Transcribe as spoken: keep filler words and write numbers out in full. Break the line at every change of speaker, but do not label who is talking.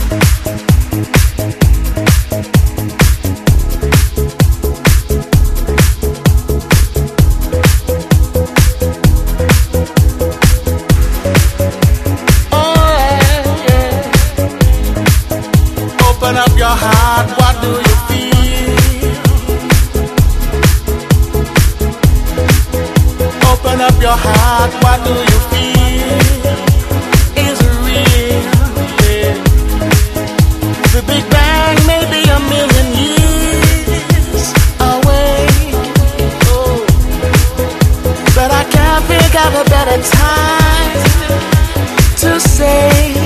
Open up your heart, what do you feel? Open up your heart, what do you feel? Is it real? Yeah. The Big Bang may be a million years away, oh, but I can't think of a better time to say